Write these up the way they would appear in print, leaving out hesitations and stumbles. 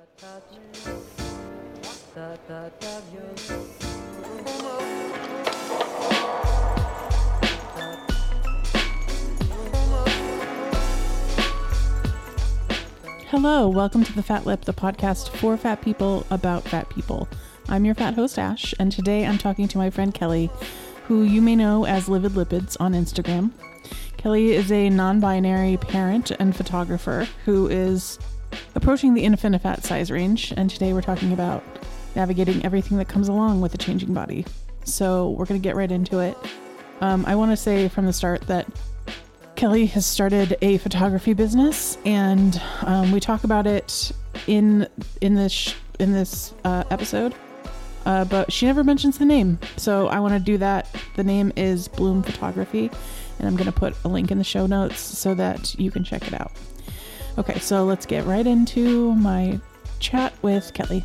Hello, welcome to The Fat Lip, the podcast for fat people about fat people. I'm your fat host, Ash, and today I'm talking to my friend Kelly, who you may know as Livid Lipids on Instagram. Kelly is a non-binary parent and photographer who is approaching the InfiniFat size range, and today we're talking about navigating everything that comes along with a changing body. So we're going to get right into it. I want to say from the start that Kelly has started a photography business, and we talk about it in this episode, but she never mentions the name, so I want to do that. The name is Bloom Photography, and I'm going to put a link in the show notes so that you can check it out. Okay, so let's get right into my chat with Kelly.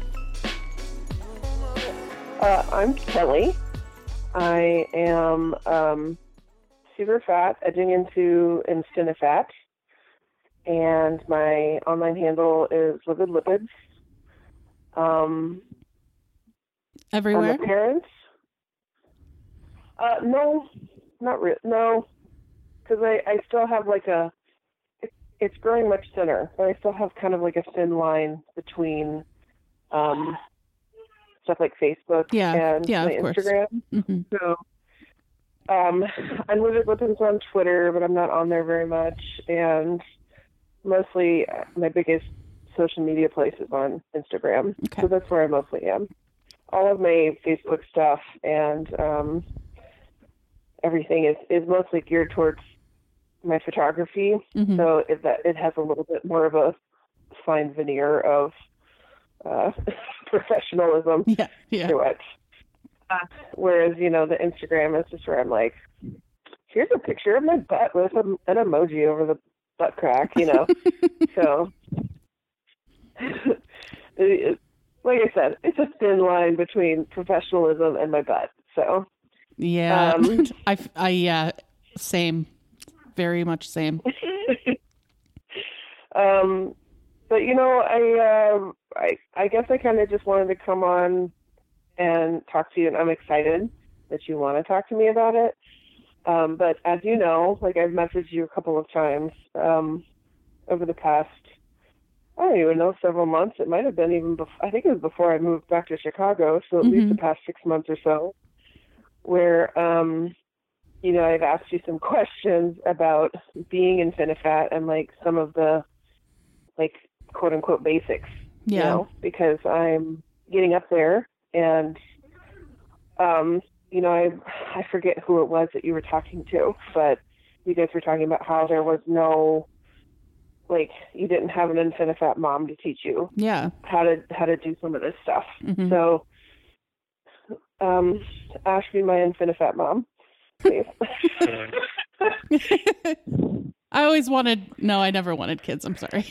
I'm Kelly. I am super fat, edging into InfiniFat, and my online handle is Livid Lipids. Everywhere? I'm a parent. No, not really. No, because I still have like it's growing much thinner, but I still have kind of like a thin line between stuff like Facebook and my Instagram. Mm-hmm. So I'm Livid Lipids on Twitter, but I'm not on there very much, and mostly my biggest social media place is on Instagram. Okay. So that's where I mostly am. All of my Facebook stuff and everything is mostly geared towards my photography. Mm-hmm. So it has a little bit more of a fine veneer of professionalism to it. Whereas, the Instagram is just where I'm like, here's a picture of my butt with an emoji over the butt crack, So, like I said, it's a thin line between professionalism and my butt. So, yeah, same, very much same. But I guess I kind of just wanted to come on and talk to you, and I'm excited that you want to talk to me about it. But as you know, like I've messaged you a couple of times over the past, I don't even know, several months. It might have been even before, I think it was before I moved back to Chicago, so at least the past 6 months or so, where, I've asked you some questions about being InfiniFat and like some of the like quote unquote basics, because I'm getting up there. And, I forget who it was that you were talking to, but you guys were talking about how there was no, like, you didn't have an InfiniFat mom to teach you how to do some of this stuff. Mm-hmm. So, Ash, be my InfiniFat mom, please. I never wanted kids. I'm sorry.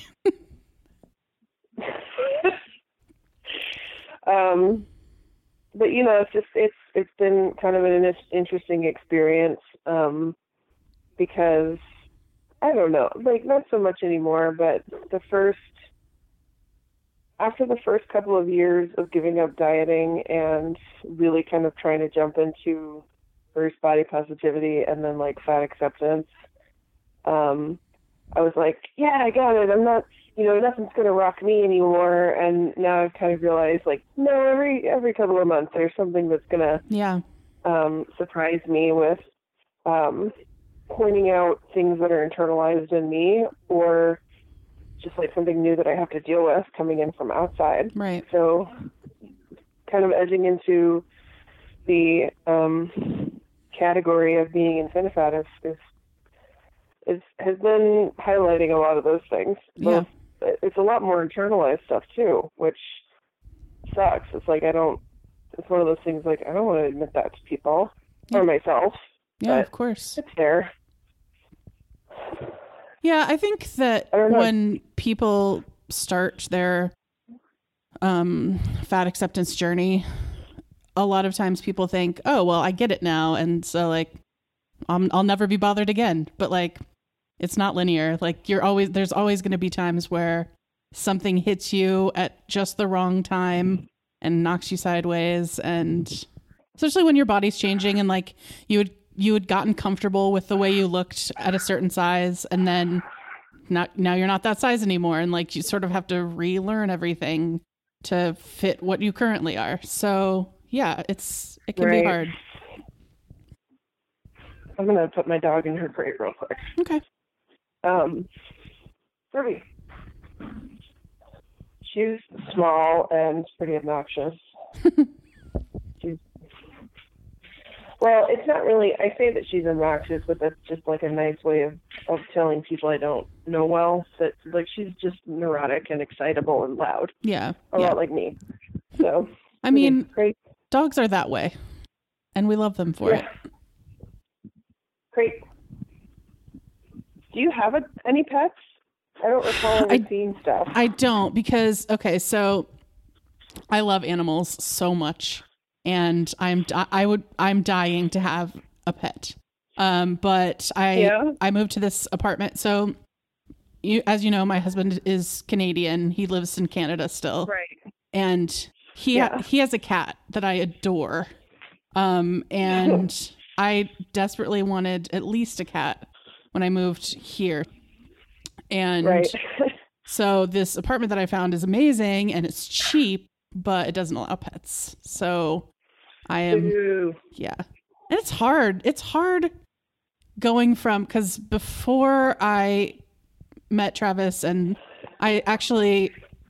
But it's been kind of an interesting experience, because I don't know, like not so much anymore, but after the first couple of years of giving up dieting and really kind of trying to jump into first body positivity and then like fat acceptance, I was like, yeah, I got it. I'm not, nothing's going to rock me anymore. And now I've kind of realized, like, no, every couple of months there's something that's going to surprise me with pointing out things that are internalized in me, or just like something new that I have to deal with coming in from outside. Right. So kind of edging into the category of being InfiniFat has been highlighting a lot of those things. But it's a lot more internalized stuff too, which sucks. It's like it's one of those things like I don't want to admit that to people or myself. Yeah, of course. It's there. Yeah, I think that when people start their fat acceptance journey, a lot of times people think, oh, well, I get it now. And so like, I'll never be bothered again. But like, it's not linear. Like there's always going to be times where something hits you at just the wrong time and knocks you sideways. And especially when your body's changing and like you had gotten comfortable with the way you looked at a certain size, and then now you're not that size anymore. And like you sort of have to relearn everything to fit what you currently are. So yeah, it can be hard. I'm going to put my dog in her crate real quick. Okay. Ruby. She's small and pretty obnoxious. Well, it's not really, I say that she's obnoxious, but that's just like a nice way of telling people I don't know well, that like she's just neurotic and excitable and loud. Yeah. A lot like me. So, I mean, great. Dogs are that way, and we love them for it. Great. Do you have any pets? I don't recall ever seeing stuff. I don't, because, okay, so I love animals so much, and I'm dying to have a pet. But I moved to this apartment. So as you know, my husband is Canadian. He lives in Canada still. Right. And he has a cat that I adore. And I desperately wanted at least a cat when I moved here. And so this apartment that I found is amazing and it's cheap, but it doesn't allow pets. So I am, and it's hard. It's hard going from, because before I met Travis, and I actually,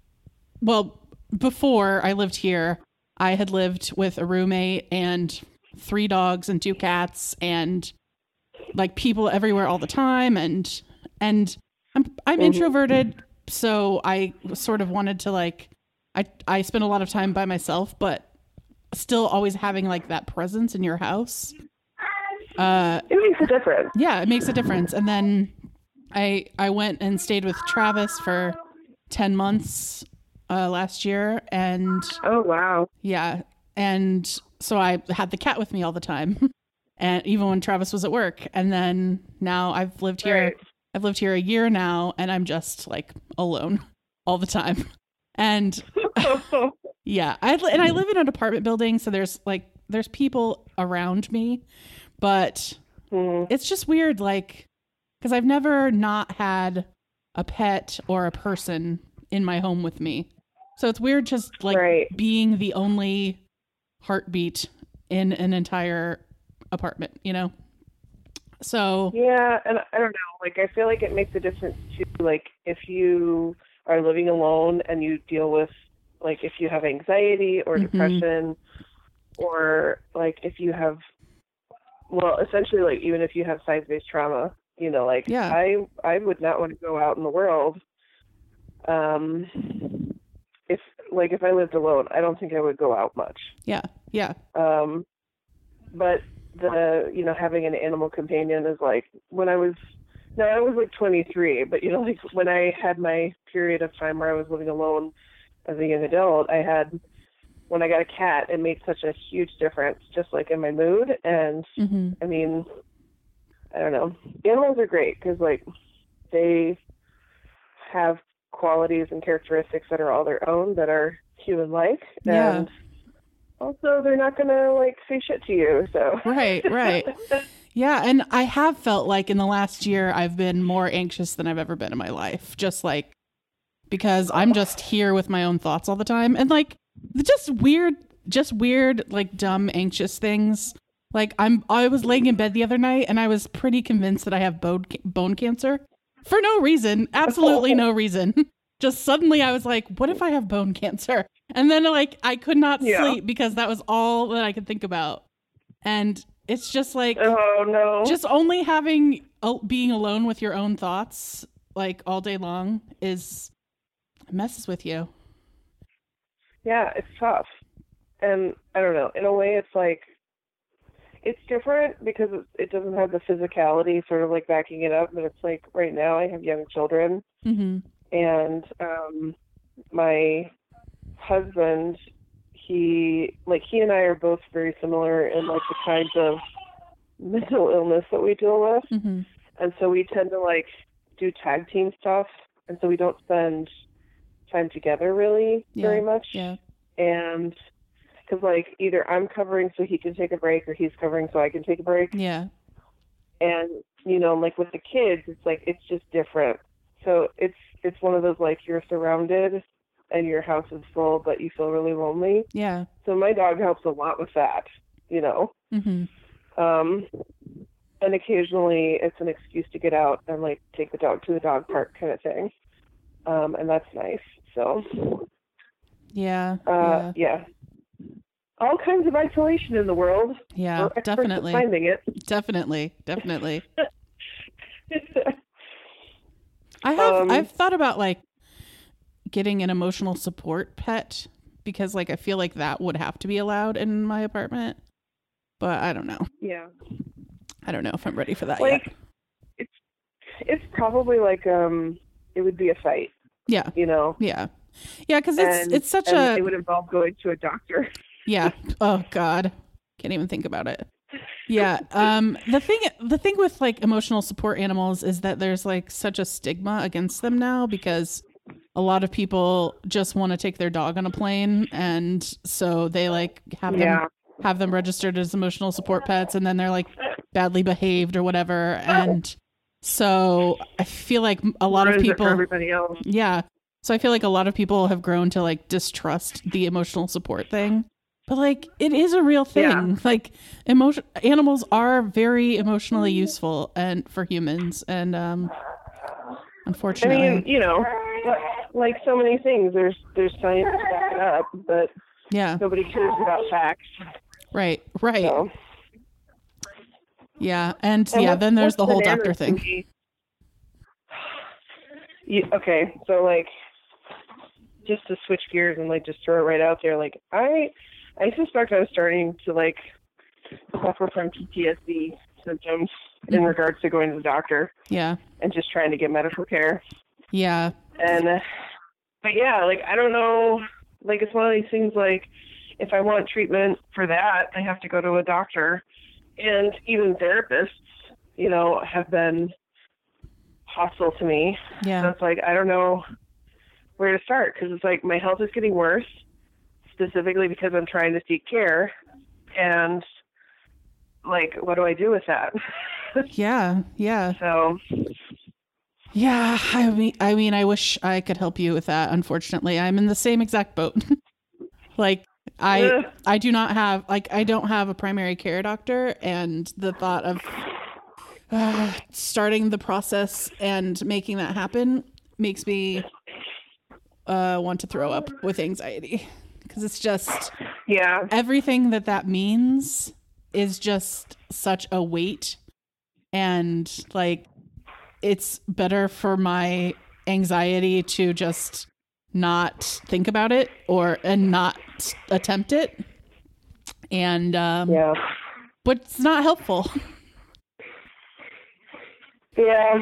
before I lived here, I had lived with a roommate and 3 dogs and 2 cats and like people everywhere all the time. And I'm introverted. So I sort of wanted to like, I spend a lot of time by myself, but still always having like that presence in your house. It makes a difference. Yeah, it makes a difference. And then I went and stayed with Travis for 10 months last year. And oh, wow. Yeah. And so I had the cat with me all the time. And even when Travis was at work. And then now I've lived here. Right. I've lived here a year now, and I'm just like alone all the time. And yeah, I live in an apartment building, so there's people around me, but it's just weird, like, because I've never not had a pet or a person in my home with me. So it's weird just like being the only heartbeat in an entire apartment, you know? So yeah, and I don't know, like I feel like it makes a difference too, like if you are living alone and you deal with, like, if you have anxiety or depression, or like if you have, well, essentially, like even if you have size-based trauma, you know, like I would not want to go out in the world. If I lived alone, I don't think I would go out much. Yeah. But having an animal companion is like, I was like 23, but like when I had my period of time where I was living alone as a young adult, when I got a cat, it made such a huge difference, just like in my mood. And I mean, I don't know, animals are great because like they have qualities and characteristics that are all their own, that are human-like. Yeah. And also, they're not going to, like, say shit to you, so. Right. Yeah, and I have felt like in the last year, I've been more anxious than I've ever been in my life. Just, like, because I'm just here with my own thoughts all the time. And, like, just weird, like, dumb, anxious things. Like, I was laying in bed the other night, and I was pretty convinced that I have bone cancer. For no reason. Absolutely no reason. Just suddenly I was like, what if I have bone cancer? And then like I could not sleep because that was all that I could think about. And it's just like, oh no, just only being alone with your own thoughts like all day long messes with you. Yeah, it's tough. And I don't know, in a way it's like, it's different because it doesn't have the physicality sort of like backing it up. But it's like right now I have young children. And my husband, he and I are both very similar in like the kinds of mental illness that we deal with. And so we tend to like do tag team stuff. And so we don't spend time together really very much. Yeah. And because like either I'm covering so he can take a break or he's covering so I can take a break. Yeah. And, you know, like with the kids, it's like, it's just different. So it's one of those, like, you're surrounded and your house is full, but you feel really lonely. Yeah. So my dog helps a lot with that, you know. Mm-hmm. And occasionally it's an excuse to get out and, like, take the dog to the dog park kind of thing. And that's nice. So, Yeah. yeah. All kinds of isolation in the world. Yeah, We're experts definitely. at finding it. Definitely. I've thought about like getting an emotional support pet because like I feel like that would have to be allowed in my apartment. But I don't know. Yeah. I don't know if I'm ready for that Like, yet. it's probably like it would be a fight. Yeah. You know. Yeah. Yeah, because it's such a. It would involve going to a doctor. Yeah. Oh God, can't even think about it. Yeah. The thing with like emotional support animals is that there's like such a stigma against them now because a lot of people just want to take their dog on a plane, and so they like have them registered as emotional support pets, and then they're like badly behaved or whatever, and so I feel like a lot of people. For everybody else. Yeah. So I feel like a lot of people have grown to like distrust the emotional support thing. But like it is a real thing. Yeah. Like animals are very emotionally useful and for humans, and unfortunately, I mean, you know, like so many things, there's science to back it up, but yeah, nobody cares about facts. right. So. Yeah, and then there's the whole doctor thing. Okay, so like, just to switch gears and like just throw it right out there, like I suspect I was starting to like suffer from PTSD symptoms in regards to going to the doctor. Yeah. And just trying to get medical care. Yeah. And, but yeah, like, I don't know, like, it's one of these things, like, if I want treatment for that, I have to go to a doctor. And even therapists, you know, have been hostile to me. Yeah. So it's like, I don't know where to start because it's like my health is getting worse, specifically because I'm trying to seek care. And, like, what do I do with that? Yeah. So... Yeah, I mean, I wish I could help you with that. Unfortunately, I'm in the same exact boat. Like, I don't have a primary care doctor, and the thought of starting the process and making that happen makes me want to throw up with anxiety because it's just everything that means is just such a weight, and like. It's better for my anxiety to just not think about it and not attempt it. And, but it's not helpful. Yeah.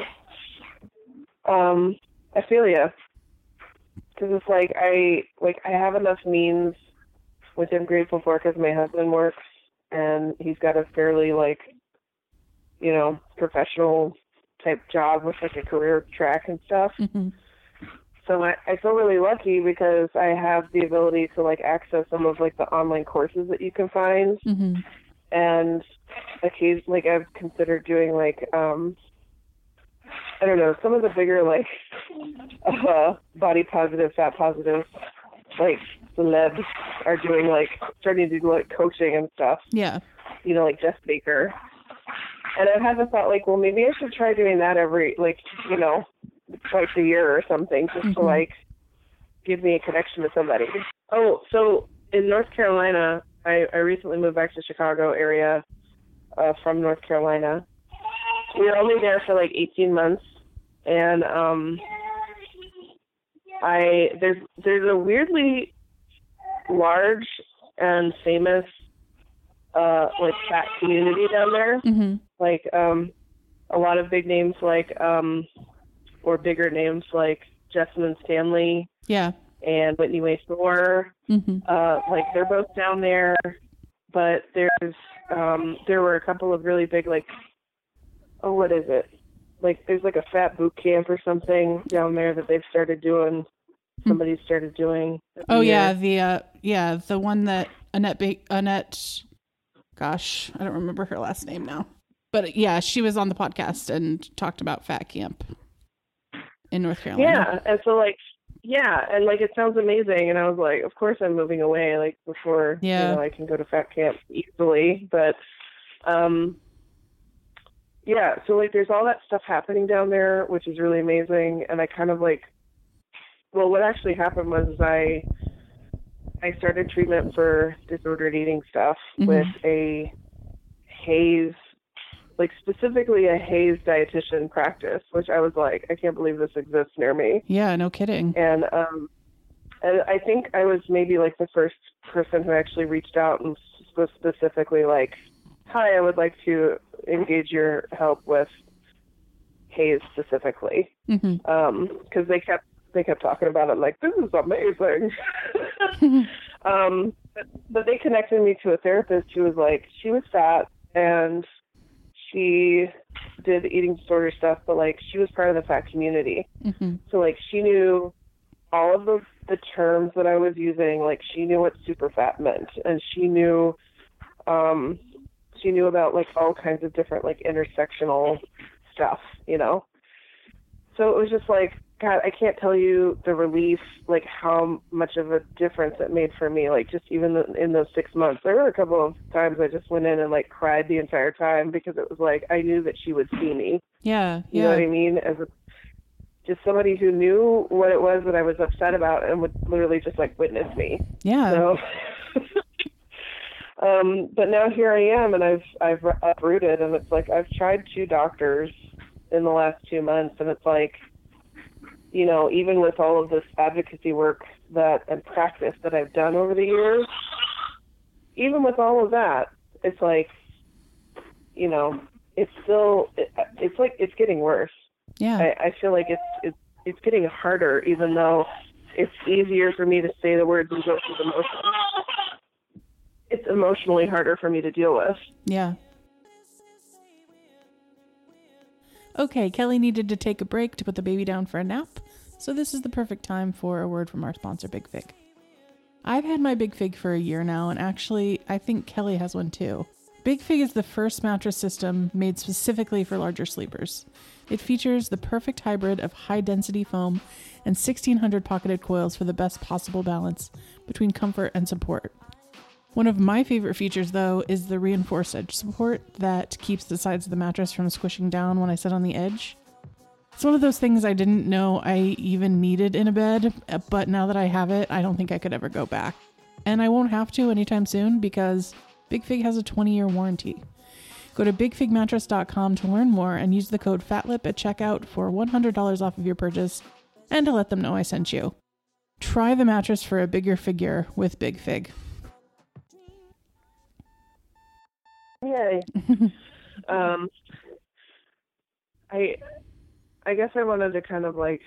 I feel you. Cause it's like, I have enough means, which I'm grateful for because my husband works and he's got a fairly like, you know, professional type job with like a career track and stuff. Mm-hmm. So I feel really lucky because I have the ability to like access some of like the online courses that you can find. Mm-hmm. And occasionally like I've considered doing like, I don't know, some of the bigger like body positive, fat positive, like celebs are doing like starting to do like coaching and stuff. Yeah. You know, like Jeff Baker. And I've had the thought, like, well, maybe I should try doing that every, like, you know, twice a year or something, just to, like, give me a connection to somebody. Oh, so in North Carolina, I recently moved back to the Chicago area from North Carolina. We were only there for, like, 18 months. And there's a weirdly large and famous like cat community down there. Mm-hmm. Like a lot of big names like or bigger names like Jessamine Stanley. Yeah. And Whitney Way Thor. Mm-hmm. Like they're both down there, but there were a couple of really big like what is it? Like there's like a fat boot camp or something down there that they've started doing somebody started doing. Oh yeah, the one that Annette, gosh, I don't remember her last name now. But yeah, she was on the podcast and talked about Fat Camp in North Carolina. Yeah, and so like, yeah, and like it sounds amazing, and I was like, of course I'm moving away, like before I can go to Fat Camp easily, but yeah, so like there's all that stuff happening down there, which is really amazing, and I kind of like, well, what actually happened was I started treatment for disordered eating stuff with a HAES, like specifically a HAES dietitian practice, which I was like, I can't believe this exists near me. Yeah, no kidding. And I think I was maybe like the first person who actually reached out and was specifically like, hi, I would like to engage your help with HAES specifically. Because they kept talking about it like, this is amazing. But they connected me to a therapist who was like, she was fat and she did eating disorder stuff, but like she was part of the fat community. So like she knew all of the terms that I was using, like she knew what super fat meant, and she knew about like all kinds of different like intersectional stuff, So it was just like, God, I can't tell you the relief, like how much of a difference it made for me. Like just even in those 6 months, there were a couple of times I just went in and like cried the entire time because it was like, I knew that she would see me. Yeah. You know what I mean? Just somebody who knew what it was that I was upset about and would literally just like witness me. Yeah. So, but now here I am, and I've uprooted, and it's like I've tried 2 doctors in the last 2 months, and it's like, even with all of this advocacy work and practice that I've done over the years, even with all of that, it's like, it's still, it's like, it's getting worse. Yeah. I feel like it's getting harder, even though it's easier for me to say the words and go through the motions. It's emotionally harder for me to deal with. Yeah. Okay, Kelly needed to take a break to put the baby down for a nap, so this is the perfect time for a word from our sponsor, Big Fig. I've had my Big Fig for a year now, and actually, I think Kelly has one too. Big Fig is the first mattress system made specifically for larger sleepers. It features the perfect hybrid of high-density foam and 1,600 pocketed coils for the best possible balance between comfort and support. One of my favorite features, though, is the reinforced edge support that keeps the sides of the mattress from squishing down when I sit on the edge. It's one of those things I didn't know I even needed in a bed, but now that I have it, I don't think I could ever go back. And I won't have to anytime soon because Big Fig has a 20-year warranty. Go to bigfigmattress.com to learn more and use the code FATLIP at checkout for $100 off of your purchase and to let them know I sent you. Try the mattress for a bigger figure with Big Fig. Yay. I guess I wanted to kind of like,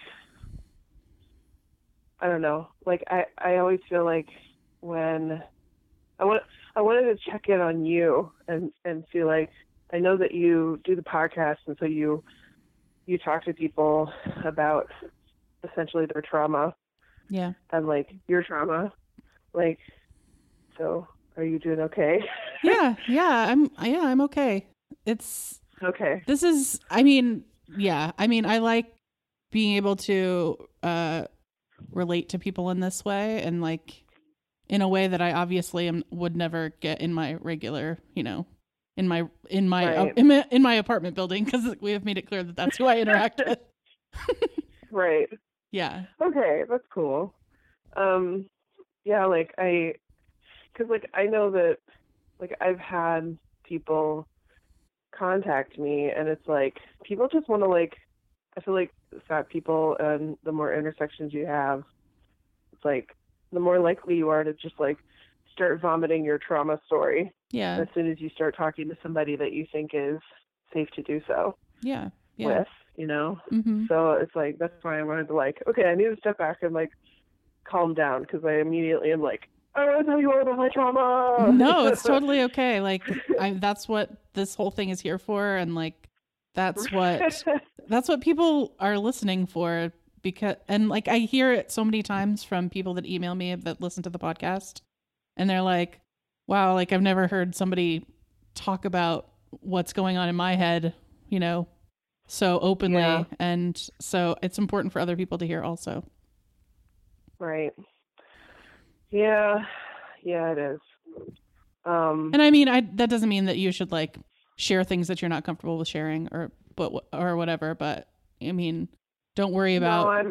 I don't know, like I always feel like when I wanted to check in on you and feel like, I know that you do the podcast, and so you talk to people about essentially their trauma. Yeah. And like your trauma. Like, so are you doing okay? Yeah, I'm okay. It's okay. This is, I like being able to relate to people in this way, and like in a way that I obviously would never get in my regular, in my apartment building, because we have made it clear that that's who I interact with. Right. Yeah. Okay, that's cool. Yeah, like because like I know that like I've had people contact me, and it's like people just want to like, I feel like fat people, and the more intersections you have, it's like the more likely you are to just like start vomiting your trauma story. Yeah. As soon as you start talking to somebody that you think is safe to do so. Yeah. With, Mm-hmm. So it's like, that's why I wanted to like, okay, I need to step back and like calm down, because I immediately am like, I want to tell you all about my trauma. No, it's totally okay. Like, that's what this whole thing is here for, and like that's what people are listening for, because, and like, I hear it so many times from people that email me that listen to the podcast, and they're like, wow, like I've never heard somebody talk about what's going on in my head, you know, so openly. Yeah. And so it's important for other people to hear also. Right. Yeah. Yeah, it is. And I mean, that doesn't mean that you should like share things that you're not comfortable with sharing or whatever. But I mean, don't worry about. No,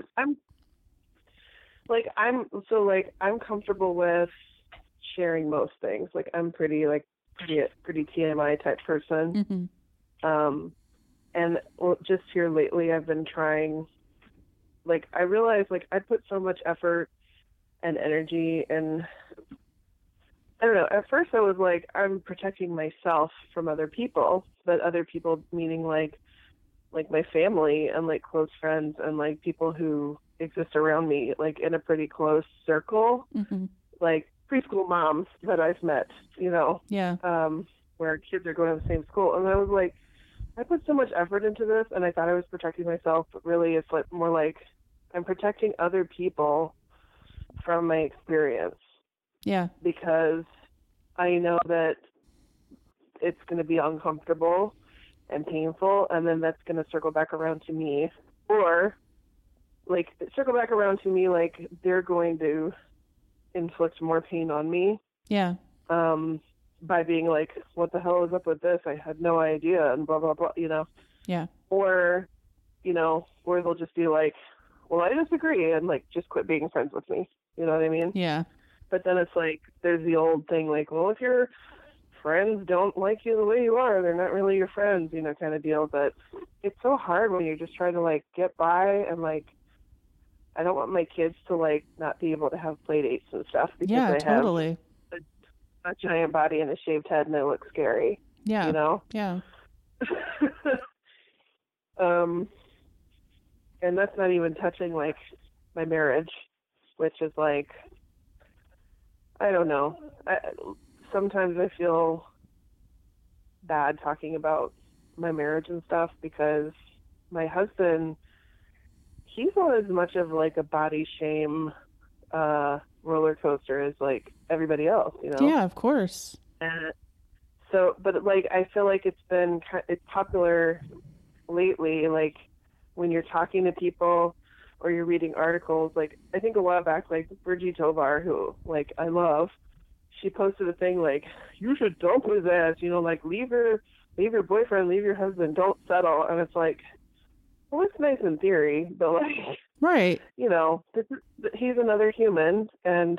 I'm comfortable with sharing most things. Like I'm pretty TMI type person. Mm-hmm. And just here lately, I've been trying. Like I realized, like I put so much effort and energy, and I don't know. At first, I was like, I'm protecting myself from other people, but other people meaning like my family and like close friends and like people who exist around me, like in a pretty close circle, Mm-hmm. like preschool moms that I've met, you know, Yeah. where kids are going to the same school. And I was like, I put so much effort into this, and I thought I was protecting myself, but really it's like more like I'm protecting other people from my experience. Yeah. Because I know that it's going to be uncomfortable and painful, and then that's going to circle back around to me, or like circle back around to me like they're going to inflict more pain on me. Yeah. By being like, what the hell is up with this? I had no idea, and blah, blah, blah, you know? Yeah. Or, you know, or they'll just be like, well, I disagree, and like just quit being friends with me. You know what I mean? Yeah. But then it's like, there's the old thing like, well, if your friends don't like you the way you are, they're not really your friends, you know, kind of deal. But it's so hard when you're just trying to like get by, and like, I don't want my kids to like not be able to have play dates and stuff because Yeah, they totally. have a giant body and a shaved head and they look scary. Yeah. You know? Yeah. And that's not even touching like my marriage, which is like, I don't know. Sometimes I feel bad talking about my marriage and stuff because my husband, he's not as much of like a body shame roller coaster as like everybody else, you know? Yeah, of course. And so, but like, I feel like it's popular lately, like when you're talking to people or you're reading articles, like I think a while back, like Bridgie Tovar, who like I love, she posted a thing like, you should dump his ass, you know, like leave your boyfriend, leave your husband, don't settle. And it's like, well, it's nice in theory, but like, right, you know, he's another human, and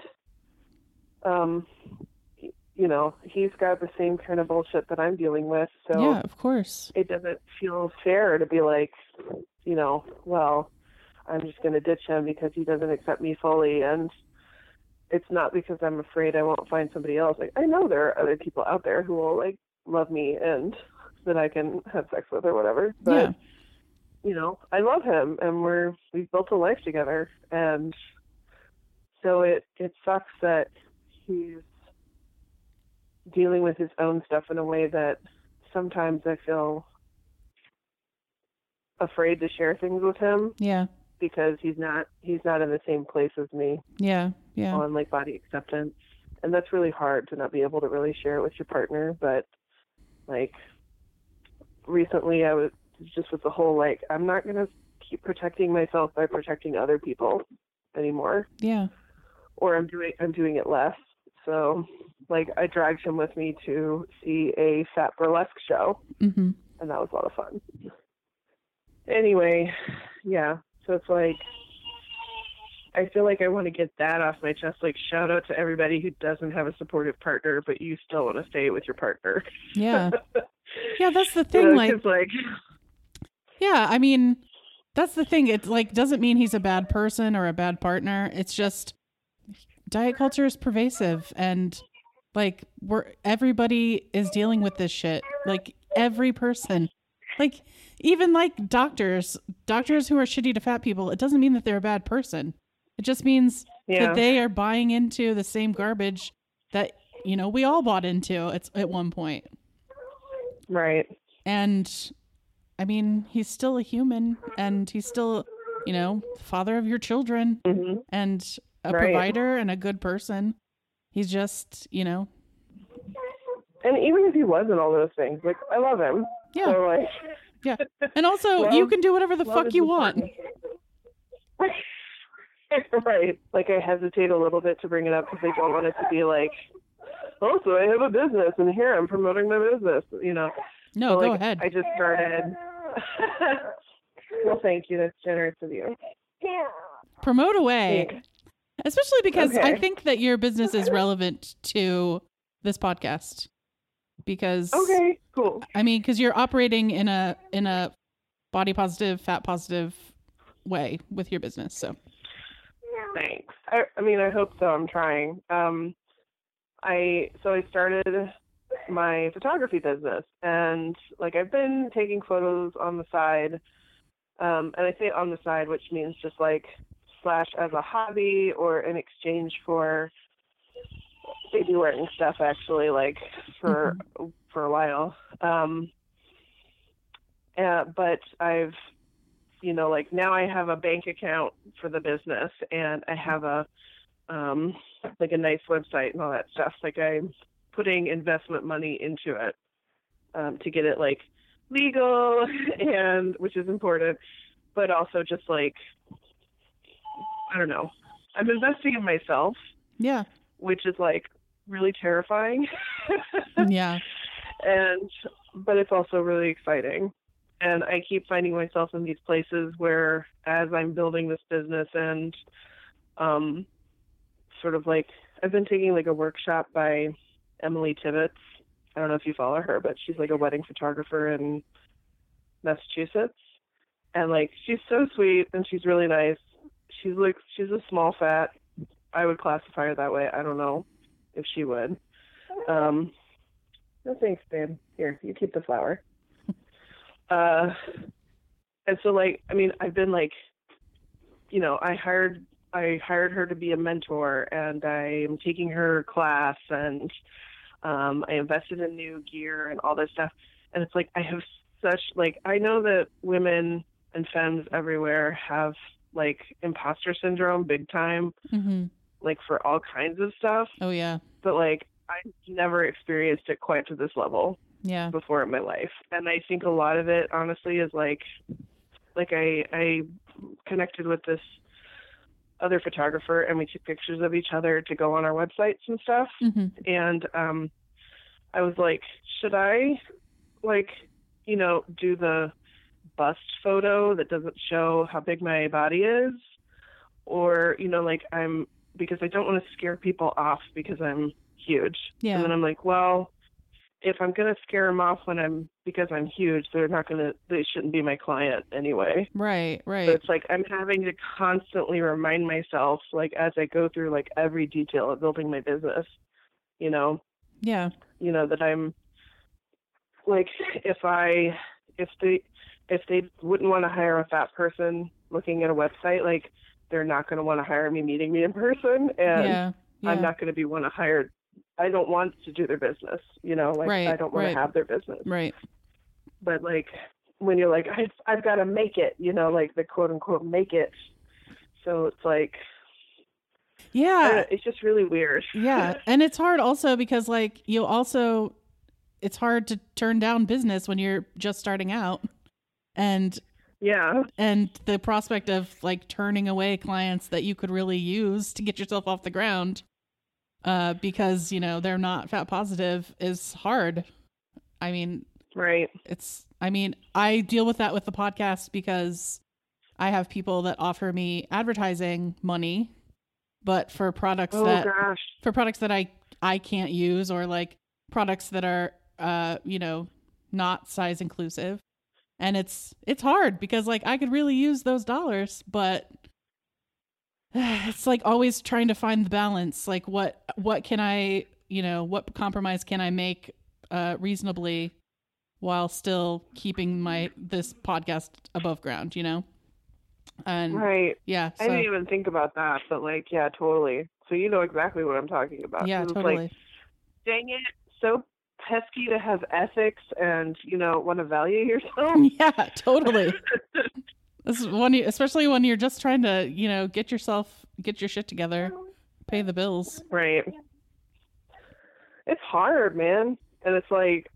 you know, he's got the same kind of bullshit that I'm dealing with. So yeah, of course. It doesn't feel fair to be like, you know, well, I'm just going to ditch him because he doesn't accept me fully. And it's not because I'm afraid I won't find somebody else. Like, I know there are other people out there who will like love me and that I can have sex with or whatever. But, yeah. you know, I love him and we've built a life together. And so it sucks that he's dealing with his own stuff in a way that sometimes I feel afraid to share things with him. Yeah. Because he's not in the same place as me. Yeah. Yeah. On like body acceptance. And that's really hard to not be able to really share it with your partner. But like recently I was just with the whole like, I'm not gonna keep protecting myself by protecting other people anymore. Yeah. Or I'm doing it less. So like I dragged him with me to see a fat burlesque show. Mm-hmm. And that was a lot of fun. Anyway, yeah. So it's like, I feel like I want to get that off my chest. Like, shout out to everybody who doesn't have a supportive partner, but you still want to stay with your partner. Yeah. Yeah, that's the thing. You know, like, yeah, I mean, that's the thing. It like doesn't mean he's a bad person or a bad partner. It's just diet culture is pervasive, and like everybody is dealing with this shit. Like every person, like even like doctors who are shitty to fat people. It doesn't mean that they're a bad person. It just means that they are buying into the same garbage that, you know, we all bought into at one point. Right. And I mean, he's still a human and he's still father of your children and a provider and a good person. He's just, And even if he wasn't all those things, like, I love him. Yeah. So, like, yeah. And also, you can do whatever the fuck you want. Right. Like, I hesitate a little bit to bring it up because I don't want it to be like, oh, so I have a business and here I'm promoting my business, No, so, go ahead. I just started. Well, thank you. That's generous of you. Promote away. Thanks. Especially because I think that your business is relevant to this podcast. Because okay, cool. I mean, because you're operating in a body positive, fat positive way with your business. So thanks. I mean, I hope so. I'm trying. I started my photography business, and like I've been taking photos on the side, and I say on the side, which means just like slash as a hobby or in exchange for baby wearing stuff, actually, like for a while. But I've, like now I have a bank account for the business, and I have a like a nice website and all that stuff. Like I'm putting investment money into it to get it like legal, and which is important, but also just like, I don't know, I'm investing in myself. Yeah. Which is like really terrifying. Yeah. But it's also really exciting. And I keep finding myself in these places where, as I'm building this business and sort of like, I've been taking like a workshop by Emily Tibbetts. I don't know if you follow her, but she's like a wedding photographer in Massachusetts. And like, she's so sweet and she's really nice. She's a small fat. I would classify her that way. I don't know if she would. No thanks, babe. Here, you keep the flower. And so like, I mean, I've been like, I hired her to be a mentor, and I'm taking her class, and I invested in new gear and all this stuff. And it's like, I have such, like, I know that women and femmes everywhere have like imposter syndrome big time, like for all kinds of stuff. Oh yeah. But like, I've never experienced it quite to this level before in my life. And I think a lot of it honestly is like I connected with this other photographer, and we took pictures of each other to go on our websites and stuff. And I was like, should I like, do the bust photo that doesn't show how big my body is? Or, like because I don't want to scare people off because I'm huge. Yeah. And then I'm like, well, if I'm going to scare them off because I'm huge, they shouldn't be my client anyway. Right. So it's like, I'm having to constantly remind myself, like, as I go through like every detail of building my business, Yeah. That I'm like, if they wouldn't want to hire a fat person looking at a website, like they're not going to want to hire me meeting me in person. And I'm not going to be one to hire. I don't want to do their business, I don't want to have their business. Right. But like, when you're like, I've got to make it, like the quote unquote make it. So it's like, it's just really weird. Yeah. And it's hard also because like it's hard to turn down business when you're just starting out. And the prospect of like turning away clients that you could really use to get yourself off the ground because, they're not fat positive is hard. I mean, right. I deal with that with the podcast because I have people that offer me advertising money, but for products that I can't use, or like products that are, not size inclusive. And it's hard because like I could really use those dollars, but it's like always trying to find the balance. Like what can I, what compromise can I make reasonably while still keeping this podcast above ground, And right. Yeah. So, I didn't even think about that, but like, yeah, totally. So you know exactly what I'm talking about. Yeah, totally. Like, dang it, so pesky to have ethics and want to value yourself. Yeah, totally. This is especially when you're just trying to, get your shit together, pay the bills. Right. It's hard, man. And it's like,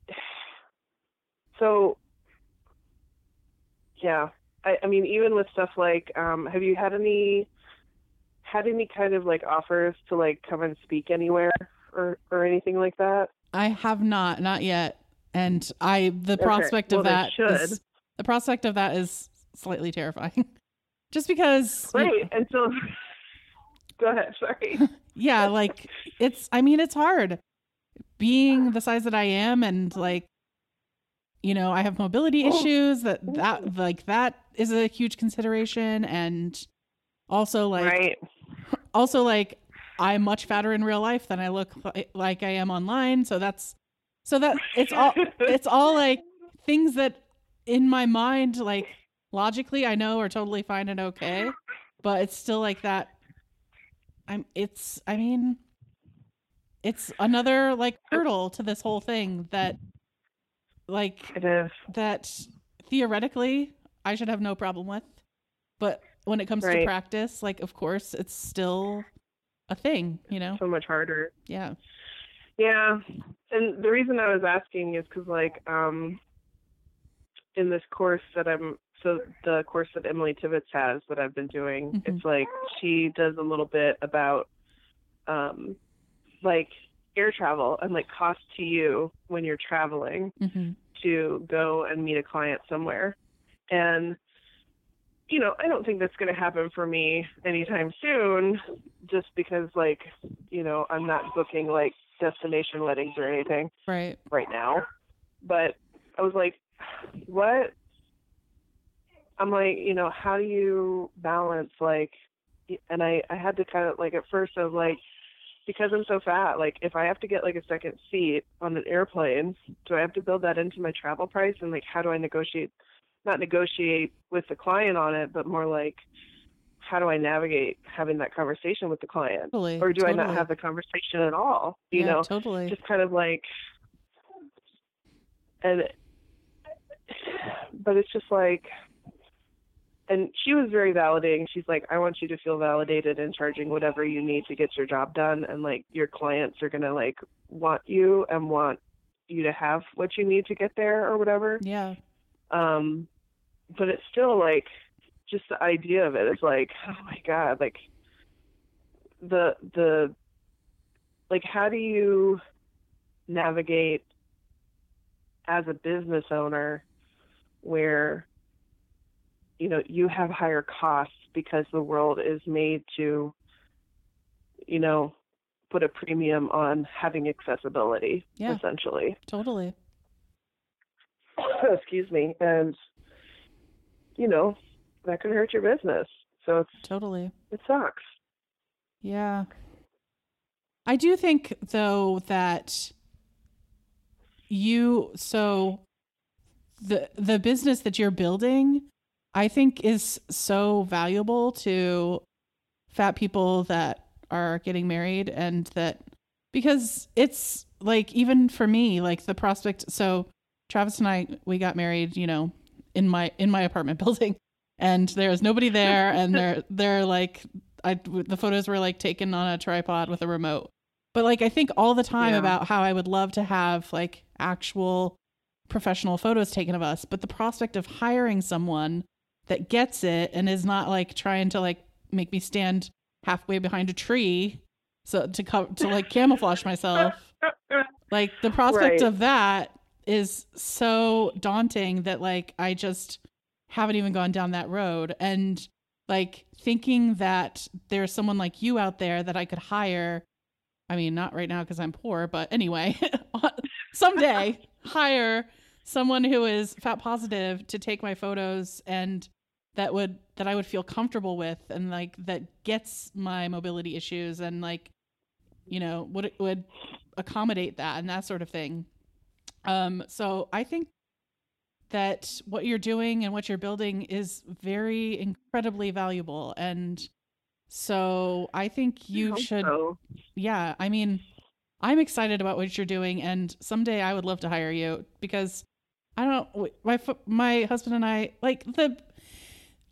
yeah. I mean, even with stuff like, have you had any kind of like offers to like come and speak anywhere or anything like that? I have not yet. And the prospect of that is slightly terrifying. Just because. Right. And so, go ahead. Sorry. Yeah. Like it's hard being the size that I am. And like, I have mobility issues that is a huge consideration. And also like I'm much fatter in real life than I look like I am online. So that it's all like things that in my mind, like logically I know are totally fine and okay, but it's still like that. It's another like hurdle to this whole thing that like it is. That theoretically I should have no problem with, but when it comes to practice, like of course it's still a thing, so much harder. Yeah. And the reason I was asking is because like in this course the course that Emily Tibbetts has that I've been doing, mm-hmm. It's like she does a little bit about like air travel and like cost to you when you're traveling mm-hmm. to go and meet a client somewhere. And I don't think that's going to happen for me anytime soon, just because like, I'm not booking like destination weddings or anything right now. But I was like, what? I'm like, how do you balance like, and I had to kind of like, at first I was like, because I'm so fat, like if I have to get like a second seat on an airplane, do I have to build that into my travel price? And like, how do I not negotiate with the client on it, but more like, how do I navigate having that conversation with the client? Or do I not have the conversation at all? You know, totally. Just kind of like, but it's just like, and she was very validating. She's like, I want you to feel validated in charging whatever you need to get your job done. And like, your clients are going to like want you and want you to have what you need to get there or whatever. Yeah. But it's still like, just the idea of it is like, oh my God, like like, how do you navigate as a business owner where, you have higher costs because the world is made to, put a premium on having accessibility, essentially. Totally. Excuse me. And, that can hurt your business. So it sucks. Yeah. I do think though that the business that you're building, I think is so valuable to fat people that are getting married, and that because it's like, even for me, like the prospect. So Travis and I, we got married, in my apartment building, and there was nobody there. And they're like, the photos were like taken on a tripod with a remote. But like, I think all the time about how I would love to have like actual professional photos taken of us. But the prospect of hiring someone that gets it and is not like trying to like make me stand halfway behind a tree so to like camouflage myself, like the prospect of that is so daunting that like I just haven't even gone down that road. And like thinking that there's someone like you out there that I could hire, I mean, not right now because I'm poor, but anyway, someday hire someone who is fat positive to take my photos, and that I would feel comfortable with, and like that gets my mobility issues, and like, would accommodate that and that sort of thing. So I think that what you're doing and what you're building is very incredibly valuable. And so I think you should, yeah, I mean, I'm excited about what you're doing, and someday I would love to hire you, because I don't, my husband and I, like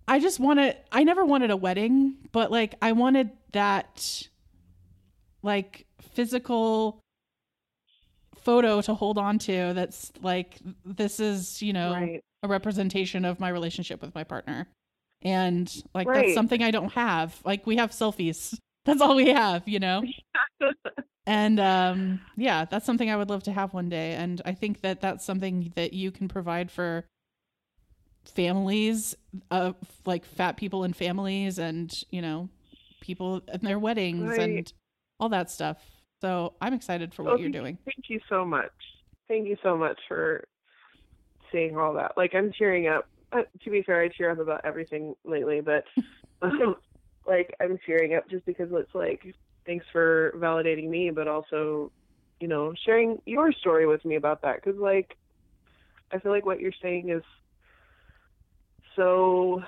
I never wanted a wedding, but like I wanted that like physical photo to hold on to that's like, this is, Right. a representation of my relationship with my partner. And like, that's Right. something I don't have. Like, we have selfies. That's all we have, And yeah, that's something I would love to have one day. And I think that that's something that you can provide for families, like fat people and families, and people and their weddings Right. and all that stuff. So I'm excited for Oh, what you're doing. thank you so much. Thank you so much for saying all that. Like, I'm tearing up. To be fair, I tear up about everything lately, but like, I'm tearing up just because it's like, thanks for validating me, but also, sharing your story with me about that. Because, like, I feel like what you're saying is so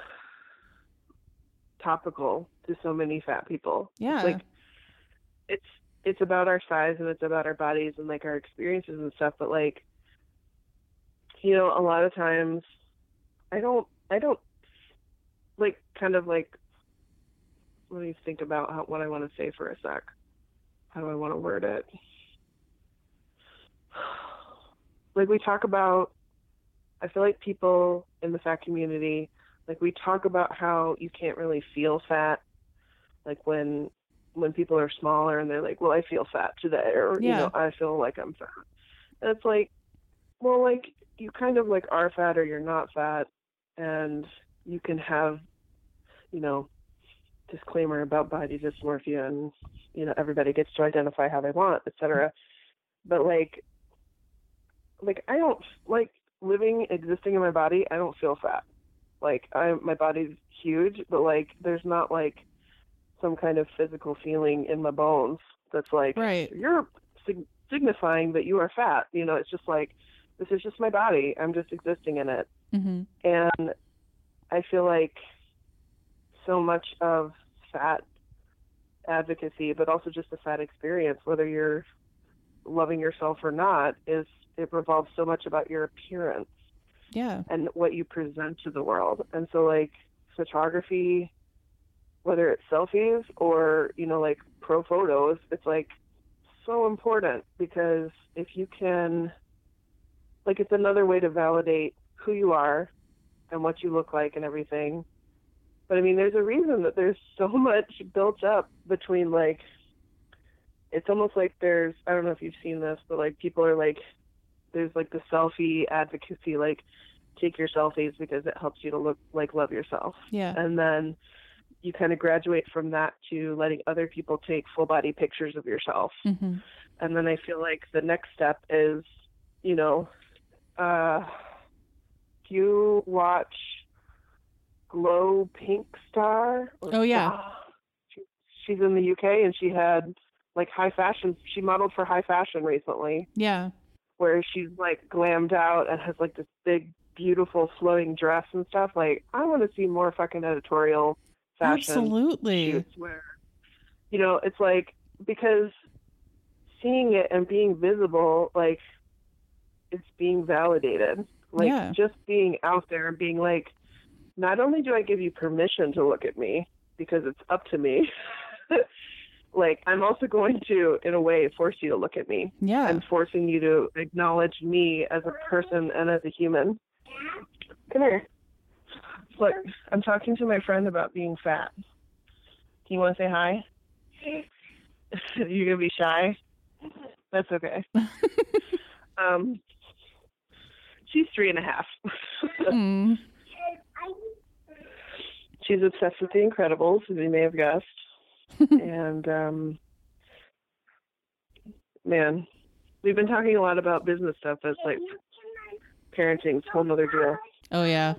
topical to so many fat people. Yeah. It's like, it's about our size and it's about our bodies and like our experiences and stuff, but like, a lot of times I don't like, kind of like, let me think about what I want to say for a sec. How do I want to word it? Like, we talk about, I feel like people in the fat community, like, we talk about how you can't really feel fat, like when people are smaller and they're like, well, I feel fat today, or Yeah. I feel like I'm fat. And it's like, well, like, you kind of like are fat or you're not fat, and you can have, disclaimer about body dysmorphia, and everybody gets to identify how they want, etc. But like I don't like existing in my body. I don't feel fat. Like, my body's huge, but like there's not like some kind of physical feeling in my bones that's like, Right. you're signifying that you are fat. It's just like, this is just my body. I'm just existing in it. Mm-hmm. And I feel like so much of fat advocacy, but also just the fat experience, whether you're loving yourself or not, it revolves so much about your appearance. Yeah. And what you present to the world. And so like photography, whether it's selfies or, like pro photos, it's like so important, because if you can, like, it's another way to validate who you are and what you look like and everything. But I mean, there's a reason that there's so much built up between, like, it's almost like there's, I don't know if you've seen this, but like people are like, there's like the selfie advocacy, like, take your selfies because it helps you to love yourself. Yeah. And then you kind of graduate from that to letting other people take full body pictures of yourself. Mm-hmm. And then I feel like the next step is, you watch Glow Pink Star. Oh yeah. She's in the UK, and she had like high fashion. She modeled for high fashion recently. Yeah. Where she's like glammed out and has like this big, beautiful flowing dress and stuff. Like, I want to see more fucking editorial fashion. Absolutely. Shoots where, it's like, because seeing it and being visible, like, it's being validated. Like, Yeah. just being out there and being like, not only do I give you permission to look at me because it's up to me, like, I'm also going to, in a way, force you to look at me. Yeah. I'm forcing you to acknowledge me as a person and as a human. Come here. Look, I'm talking to my friend about being fat. Do you want to say hi? You're going to be shy? That's okay. She's 3.5. Mm. She's obsessed with The Incredibles, as you may have guessed. And, man, we've been talking a lot about business stuff. That's like parenting's a whole nother deal. Oh yeah.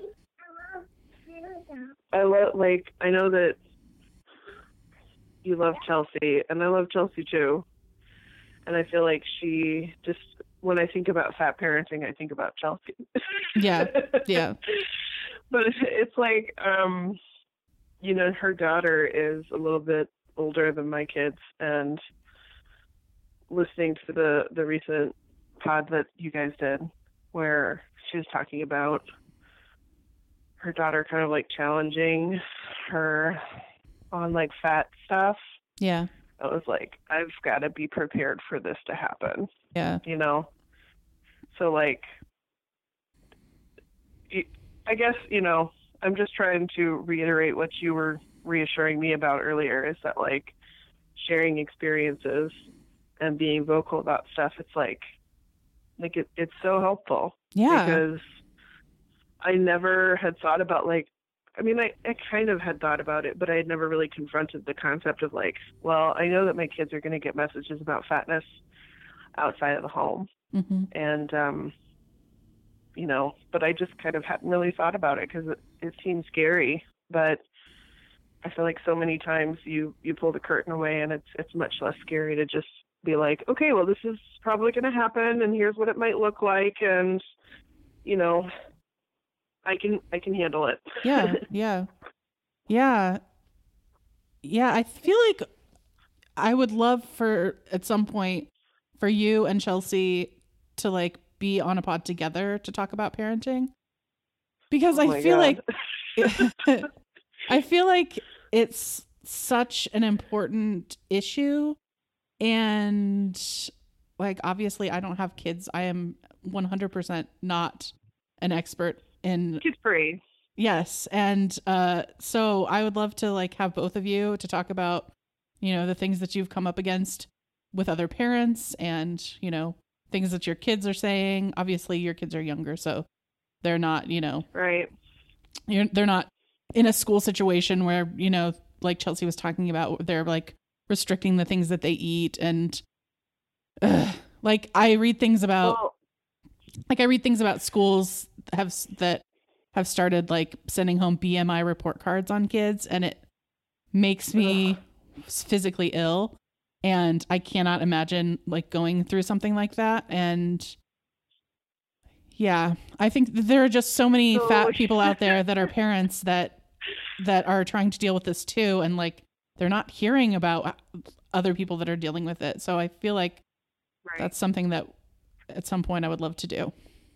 I know that you love Chelsea, and I love Chelsea too. And I feel like she just, when I think about fat parenting, I think about Chelsea. Yeah. Yeah. But it's like, her daughter is a little bit older than my kids, and listening to the recent pod that you guys did, where she was talking about her daughter kind of like challenging her on like fat stuff. Yeah. I was like, I've got to be prepared for this to happen. Yeah. You know? So like, I guess, you know, I'm just trying to reiterate what you were reassuring me about earlier, is that like sharing experiences and being vocal about stuff, it's like it's so helpful. Yeah. Because I never had thought about like, I mean, I kind of had thought about it, but I had never really confronted the concept of like, well, I know that my kids are going to get messages about fatness outside of the home. Mm-hmm. And, you know, but I just kind of hadn't really thought about it because it seems scary. But I feel like so many times you pull the curtain away and it's much less scary to just be like, okay, well, this is probably going to happen and here's what it might look like. And, you know, I can handle it. Yeah. Yeah. Yeah. Yeah. I feel like I would love for at some point for you and Chelsea to like be on a pod together to talk about parenting, because I feel like I feel like it's such an important issue, and like obviously I don't have kids. I am 100% not an expert in Kid free. Yes, and so I would love to like have both of you to talk about, you know, the things that you've come up against with other parents, and you know, things that your kids are saying. Obviously your kids are younger, so they're not, you know, right. They're not in a school situation where, you know, like Chelsea was talking about, they're like restricting the things that they eat. And like I read things about, schools that have started like sending home BMI report cards on kids, and it makes me physically ill. And I cannot imagine like going through something like that. And yeah, I think there are just so many fat people out there that are parents that are trying to deal with this too. And like, they're not hearing about other people that are dealing with it. So I feel like that's something that at some point I would love to do.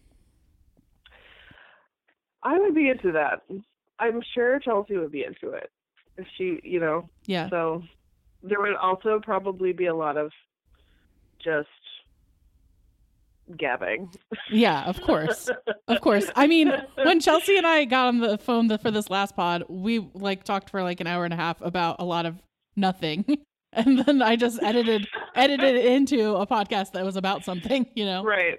I would be into that. I'm sure Chelsea would be into it if she, you know. Yeah. So there would also probably be a lot of just gabbing. Yeah, of course. Of course. I mean, when Chelsea and I got on the phone for this last pod, we like talked for like an hour and a half about a lot of nothing. And then I just edited it into a podcast that was about something, you know? Right.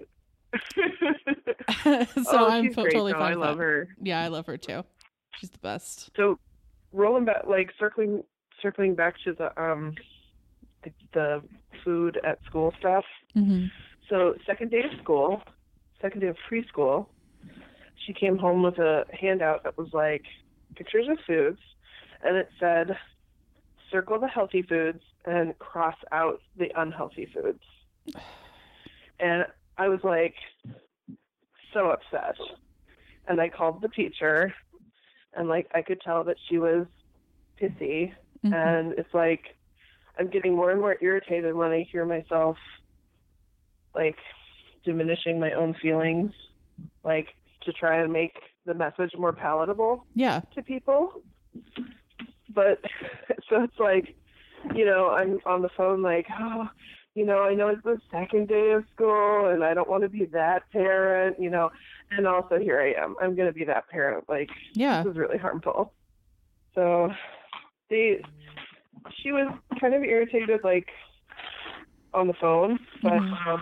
So I'm totally fine. I love her. Yeah, I love her too. She's the best. So rolling back, like circling back to the food at school stuff. Mm-hmm. So second day of preschool, she came home with a handout that was like pictures of foods, and it said, circle the healthy foods and cross out the unhealthy foods. And I was like so upset. And I called the teacher, and like I could tell that she was pissy. Mm-hmm. And it's like I'm getting more and more irritated when I hear myself like diminishing my own feelings, like to try and make the message more palatable to people. But so it's like, you know, I'm on the phone like, oh, you know, I know it's the second day of school and I don't want to be that parent, you know, and also here I am. I'm going to be that parent. Like, this is really harmful. So she was kind of irritated, like, on the phone, but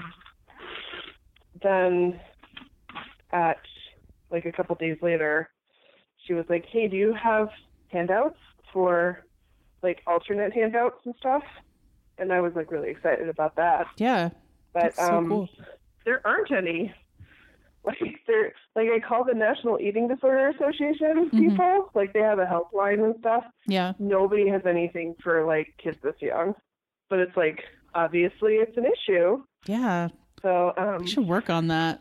then at, like, a couple days later, she was like, hey, do you have handouts for, like, alternate handouts and stuff? And I was, like, really excited about that. Yeah. But so cool. There aren't any. Like, I call the National Eating Disorder Association people. Like, they have a helpline and stuff. Yeah. Nobody has anything for, like, kids this young. But it's, like, obviously it's an issue. Yeah. So, we should work on that.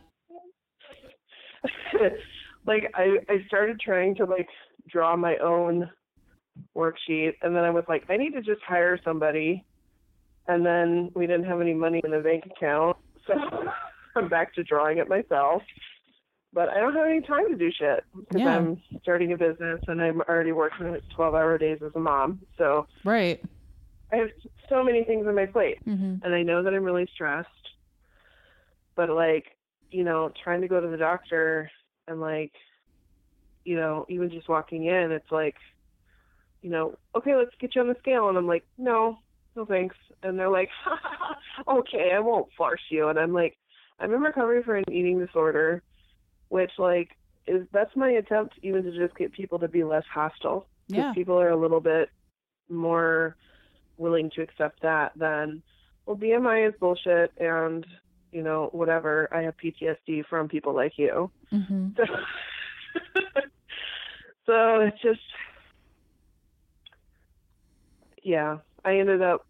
Like, I started trying to, like, draw my own worksheet. And then I was like, I need to just hire somebody. And then we didn't have any money in the bank account. So I'm back to drawing it myself. but I don't have any time to do shit because Yeah. I'm starting a business and I'm already working 12-hour days as a mom. So Right. I have so many things on my plate, Mm-hmm. and I know that I'm really stressed, but like, you know, trying to go to the doctor and like, you know, even just walking in, it's like, you know, okay, let's get you on the scale. And I'm like, no thanks. And they're like, okay, I won't force you. And I'm like, I'm in recovery for an eating disorder, which like that's my attempt even to just get people to be less hostile. Because Yeah. people are a little bit more willing to accept that than, well, BMI is bullshit and, you know, whatever. I have PTSD from people like you. Mm-hmm. So, so it's just, yeah, I ended up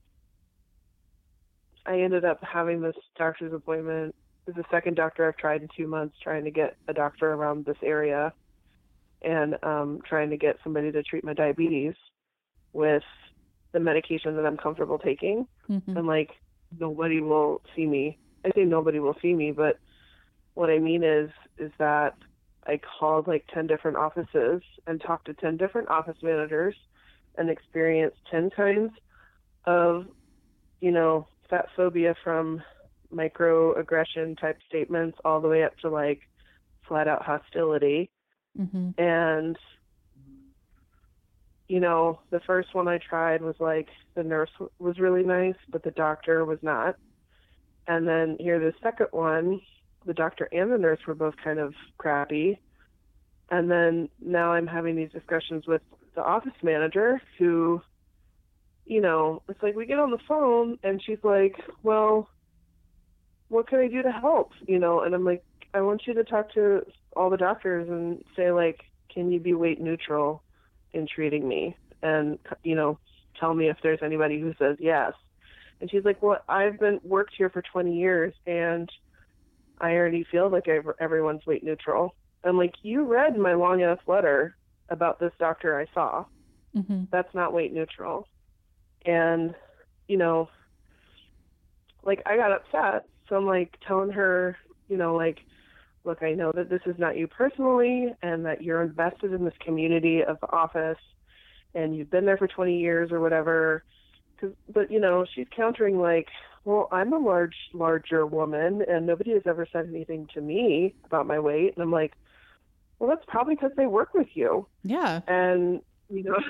having this doctor's appointment. It's the second doctor I've tried in 2 months, trying to get a doctor around this area and trying to get somebody to treat my diabetes with the medication that I'm comfortable taking. Mm-hmm. And like, nobody will see me. I say nobody will see me, but what I mean is that I called like 10 different offices and talked to 10 different office managers and experienced 10 kinds of, you know, fat phobia, from microaggression type statements all the way up to like flat out hostility. Mm-hmm. And, you know, the first one I tried was like, the nurse was really nice, but the doctor was not. And then here, the second one, the doctor and the nurse were both kind of crappy. And then now I'm having these discussions with the office manager who, you know, it's like we get on the phone and she's like, well, what can I do to help? You know, and I'm like, I want you to talk to all the doctors and say, like, can you be weight neutral in treating me? And, you know, tell me if there's anybody who says yes. And she's like, well, I've been worked here for 20 years and I already feel like everyone's weight neutral. I'm like, you read my long ass letter about this doctor I saw. Mm-hmm. That's not weight neutral. And, you know, like, I got upset. So I'm like telling her, you know, like, look, I know that this is not you personally and that you're invested in this community of the office and you've been there for 20 years or whatever. But, you know, she's countering like, well, I'm a larger woman and nobody has ever said anything to me about my weight. And I'm like, well, that's probably because they work with you. Yeah. And, you know,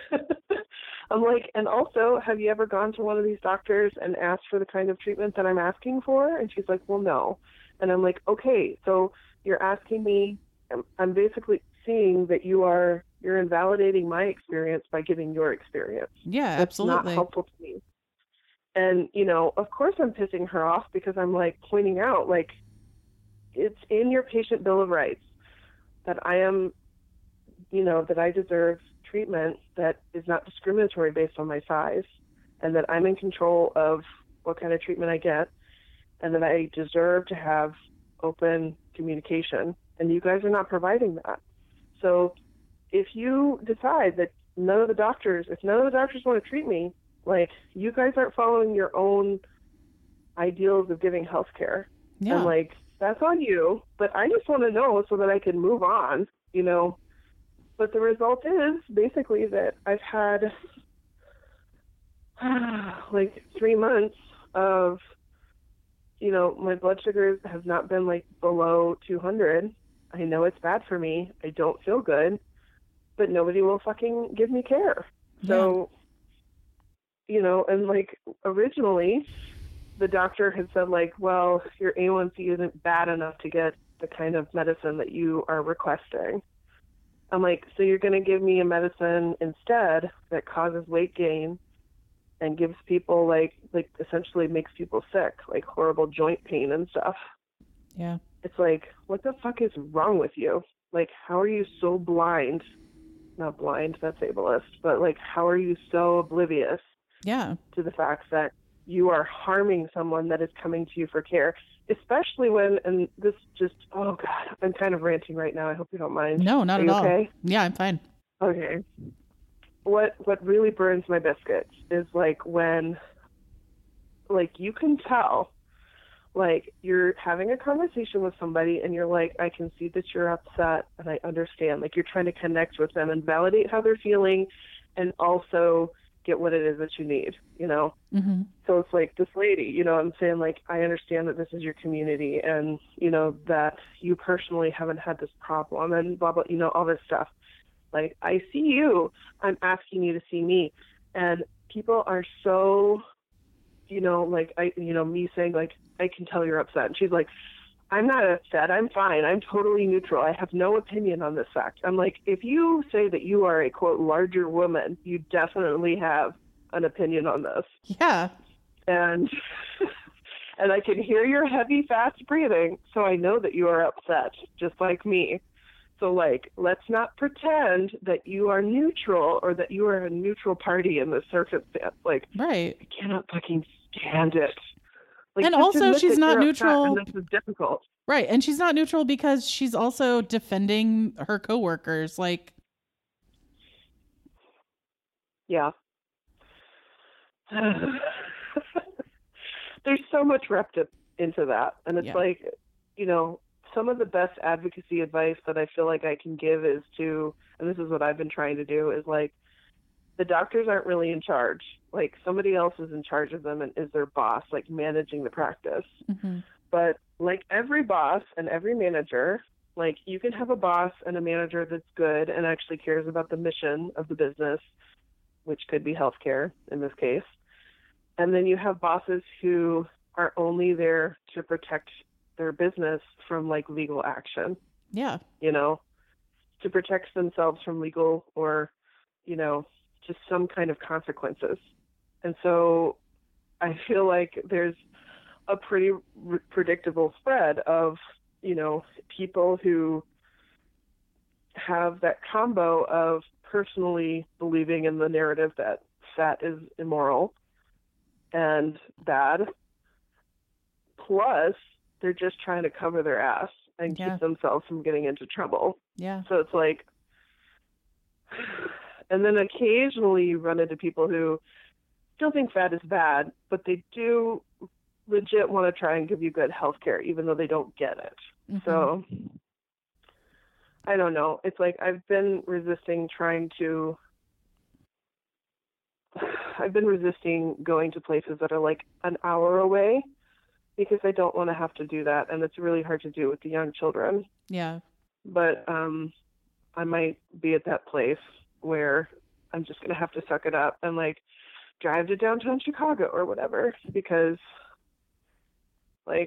I'm like, and also, have you ever gone to one of these doctors and asked for the kind of treatment that I'm asking for? And she's like, well, no. And I'm like, okay, so you're asking me, I'm basically seeing that you're invalidating my experience by giving your experience. Yeah, That's absolutely. not helpful to me. And, you know, of course I'm pissing her off because I'm like pointing out, like, it's in your patient bill of rights that I am, you know, that I deserve treatment that is not discriminatory based on my size, and that I'm in control of what kind of treatment I get, and that I deserve to have open communication. And you guys are not providing that. So if you decide that if none of the doctors want to treat me, like, you guys aren't following your own ideals of giving health care. Yeah. And like, that's on you, but I just want to know so that I can move on, you know. But the result is basically that I've had like 3 months of, you know, my blood sugars have not been like below 200. I know it's bad for me. I don't feel good, but nobody will fucking give me care. So, you know, and like originally the doctor had said like, well, your A1C isn't bad enough to get the kind of medicine that you are requesting. I'm like, so you're going to give me a medicine instead that causes weight gain and gives people like essentially makes people sick, like horrible joint pain and stuff. Yeah. It's like, what the fuck is wrong with you? Like, how are you so blind? Not blind, that's ableist, but like, how are you so oblivious Yeah. to the fact that you are harming someone that is coming to you for care, especially when, and this just, oh God, I'm kind of ranting right now. I hope you don't mind. No, not Are at you all. Okay. Yeah, I'm fine. Okay. What really burns my biscuits is like when, like, you can tell like you're having a conversation with somebody and you're like, I can see that you're upset and I understand. Like you're trying to connect with them and validate how they're feeling and also get what it is that you need, you know? Mm-hmm. So it's like this lady, you know, I'm saying like, I understand that this is your community and, you know, that you personally haven't had this problem and blah, blah, you know, all this stuff. Like, I see you, I'm asking you to see me. And people are so, you know, like, me saying like, I can tell you're upset. And she's like, I'm not upset. I'm fine. I'm totally neutral. I have no opinion on this fact. I'm like, if you say that you are a, quote, larger woman, you definitely have an opinion on this. Yeah. And and I can hear your heavy, fast breathing, so I know that you are upset, just like me. So, like, let's not pretend that you are neutral or that you are a neutral party in this circumstance. Like, right. I cannot fucking stand it. Like, and also, she's not neutral. And this is difficult. Right. And she's not neutral because she's also defending her coworkers. Like, yeah. There's so much wrapped up into that. And it's like, you know, some of the best advocacy advice that I feel like I can give is to, and this is what I've been trying to do, is like, the doctors aren't really in charge. Like, somebody else is in charge of them and is their boss, like managing the practice. mm-hmm. But like every boss and every manager, like you can have a boss and a manager that's good and actually cares about the mission of the business, which could be healthcare in this case. And then you have bosses who are only there to protect their business from like legal action. Yeah. You know, to protect themselves from legal or, you know, just some kind of consequences. And so I feel like there's a pretty predictable spread of, you know, people who have that combo of personally believing in the narrative that fat is immoral and bad, plus they're just trying to cover their ass and keep themselves from getting into trouble. Yeah. So it's like, and then occasionally you run into people who still think fat is bad, but they do legit want to try and give you good health care, even though they don't get it. Mm-hmm. So I don't know. It's like I've been resisting going to places that are like an hour away because I don't want to have to do that. And it's really hard to do with the young children. Yeah. But I might be at that place where I'm just going to have to suck it up and like drive to downtown Chicago or whatever, because like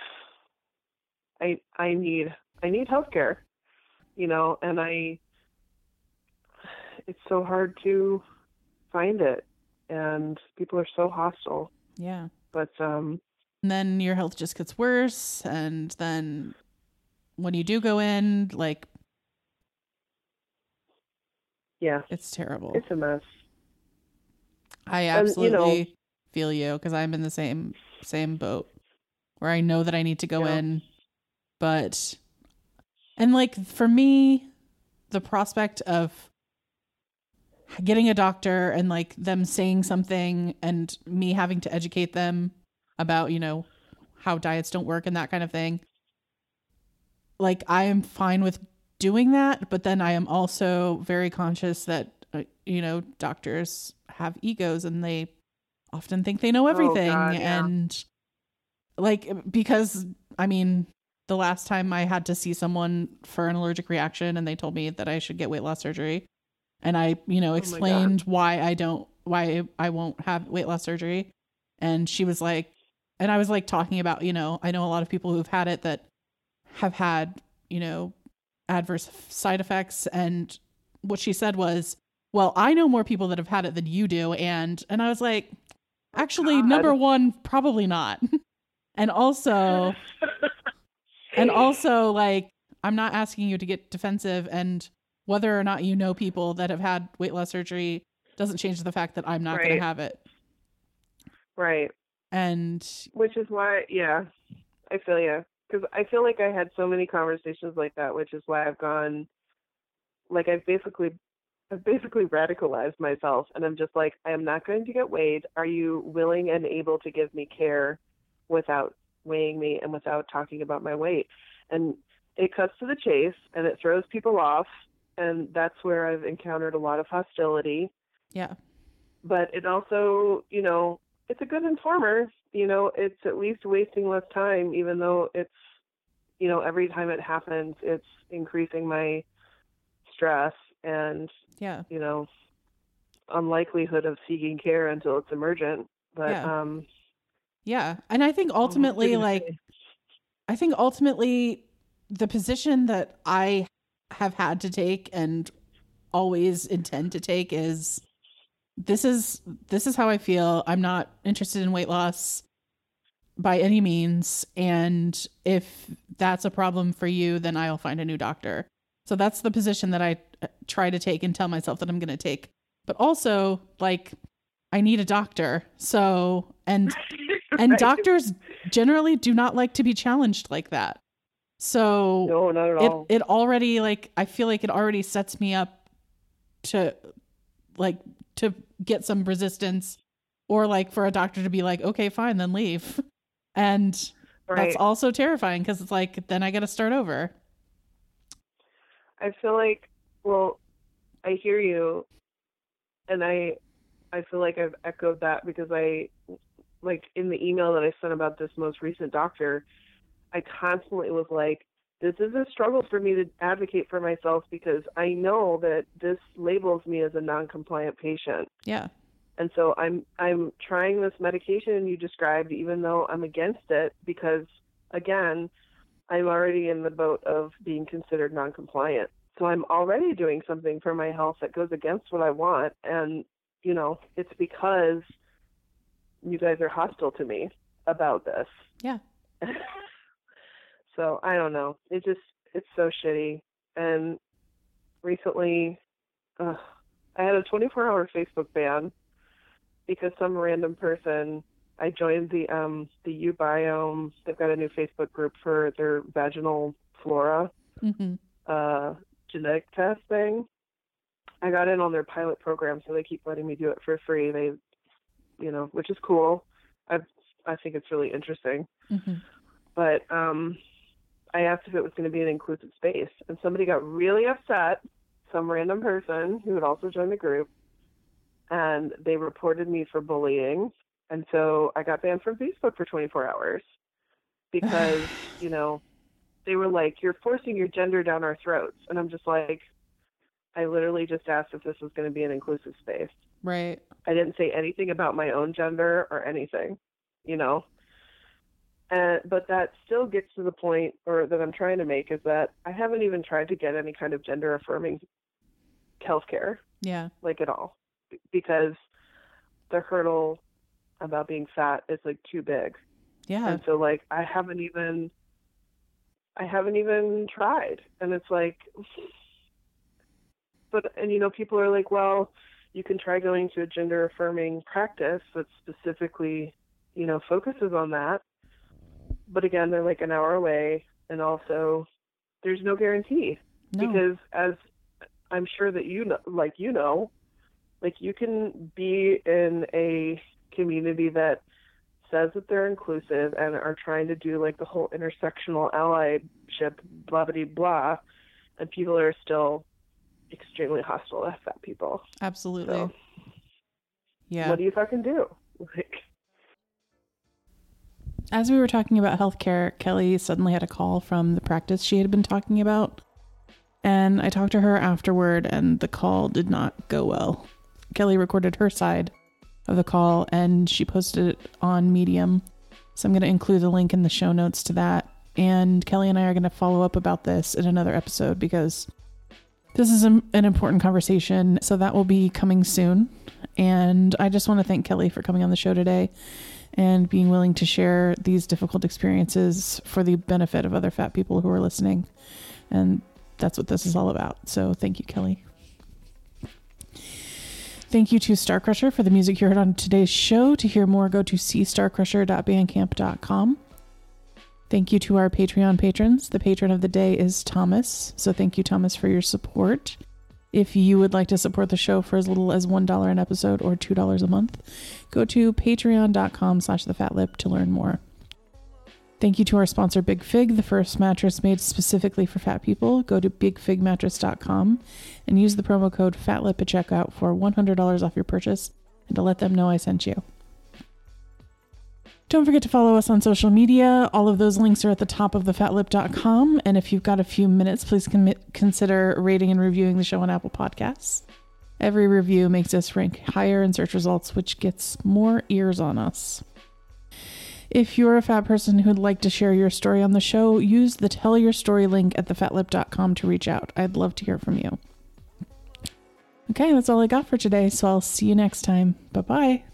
I need healthcare, you know, and it's so hard to find it and people are so hostile. Yeah. But and then your health just gets worse, and then when you do go in, like, yeah, it's terrible. It's a mess. I absolutely feel you, because I'm in the same boat where I know that I need to go in, but, and like for me, the prospect of getting a doctor and like them saying something and me having to educate them about, you know, how diets don't work and that kind of thing. Like, I am fine with doing that, but then I am also very conscious that, you know, doctors have egos and they often think they know everything. Oh, God, yeah. And like, because I mean, the last time I had to see someone for an allergic reaction and they told me that I should get weight loss surgery, and I, you know, explained why I won't have weight loss surgery. And she was like, and I was like talking about, you know, I know a lot of people who've had it that have had, you know, adverse side effects. And what she said was, well, I know more people that have had it than you do. And I was like, actually, number one, probably not. And also like, I'm not asking you to get defensive, and whether or not you know people that have had weight loss surgery doesn't change the fact that I'm not going to have it. Right. And which is why, I feel you. Because I feel like I had so many conversations like that, which is why I've gone, like, I've basically radicalized myself, and I'm just like, I am not going to get weighed. Are you willing and able to give me care without weighing me and without talking about my weight. And it cuts to the chase and it throws people off. And that's where I've encountered a lot of hostility. Yeah. But it also, it's a good informer. It's at least wasting less time, even though it's, every time it happens, it's increasing my stress and, yeah, unlikelihood of seeking care until it's emergent. But, yeah. And I think ultimately, the position that I have had to take and always intend to take is this is how I feel. I'm not interested in weight loss by any means. And if that's a problem for you, then I'll find a new doctor. So that's the position that I try to take and tell myself that I'm going to take. But also, I need a doctor. So, and right. Doctors generally do not like to be challenged like that. So no, not at all. It already, I feel like it already sets me up to get some resistance, or for a doctor to be like, okay, fine, then leave. And right. That's also terrifying because it's then I got to start over. I feel like, I hear you, and I feel like I've echoed that because in the email that I sent about this most recent doctor, I constantly was like, this is a struggle for me to advocate for myself because I know that this labels me as a non-compliant patient. Yeah. And so I'm trying this medication you described, even though I'm against it, because again, I'm already in the boat of being considered non-compliant. So I'm already doing something for my health that goes against what I want. And, it's because you guys are hostile to me about this. Yeah. So I don't know. It's so shitty. And recently, I had a 24-hour Facebook ban because some random person, I joined the Ubiome. They've got a new Facebook group for their vaginal flora genetic test thing. I got in on their pilot program, so they keep letting me do it for free. They, which is cool. I think it's really interesting. Mm-hmm. But I asked if it was going to be an inclusive space, and somebody got really upset, some random person who had also joined the group, and they reported me for bullying. And so I got banned from Facebook for 24 hours because, they were like, you're forcing your gender down our throats. And I'm just like, I literally just asked if this was going to be an inclusive space. Right. I didn't say anything about my own gender or anything, but that still gets to the point, or that I'm trying to make, is that I haven't even tried to get any kind of gender affirming healthcare. Yeah. At all, because the hurdle about being fat is too big. Yeah. And so I haven't even tried. And it's people are like, well, you can try going to a gender affirming practice that specifically, focuses on that. But again, they're an hour away, and also there's no guarantee. No. Because as I'm sure that you can be in a community that says that they're inclusive and are trying to do the whole intersectional allyship, blah, blah, blah, and people are still extremely hostile to fat people. Absolutely. So, yeah. What do you fucking do? As we were talking about healthcare, Kelly suddenly had a call from the practice she had been talking about. And I talked to her afterward, and the call did not go well. Kelly recorded her side of the call, and she posted it on Medium. So I'm going to include a link in the show notes to that. And Kelly and I are going to follow up about this in another episode because this is an important conversation. So that will be coming soon. And I just want to thank Kelly for coming on the show today and being willing to share these difficult experiences for the benefit of other fat people who are listening. And that's what this is all about. So thank you, Kelly. Thank you to Star Crusher for the music you heard on today's show. To hear more, go to cstarcrusher.bandcamp.com. Thank you to our Patreon patrons. The patron of the day is Thomas. So thank you, Thomas, for your support. If you would like to support the show for as little as $1 an episode or $2 a month, go to patreon.com/thefatlip to learn more. Thank you to our sponsor, Big Fig, the first mattress made specifically for fat people. Go to bigfigmattress.com and use the promo code FATLIP at checkout for $100 off your purchase and to let them know I sent you. Don't forget to follow us on social media. All of those links are at the top of thefatlip.com. And if you've got a few minutes, please consider rating and reviewing the show on Apple Podcasts. Every review makes us rank higher in search results, which gets more ears on us. If you're a fat person who'd like to share your story on the show, use the Tell Your Story link at thefatlip.com to reach out. I'd love to hear from you. Okay, that's all I got for today, so I'll see you next time. Bye-bye.